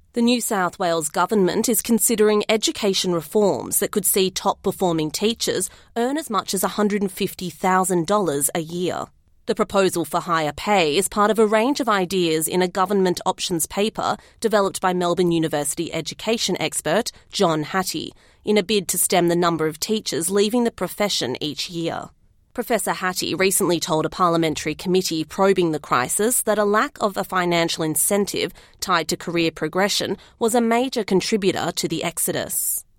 The New South Wales government is considering education reforms that could see top-performing teachers earn as much as $150,000 a year. The proposal for higher pay is part of a range of ideas in a government options paper developed by Melbourne University education expert John Hattie in a bid to stem the number of teachers leaving the profession each year. Professor Hattie recently told a parliamentary committee probing the crisis that a lack of a financial incentive tied to career progression was a major contributor to the exodus.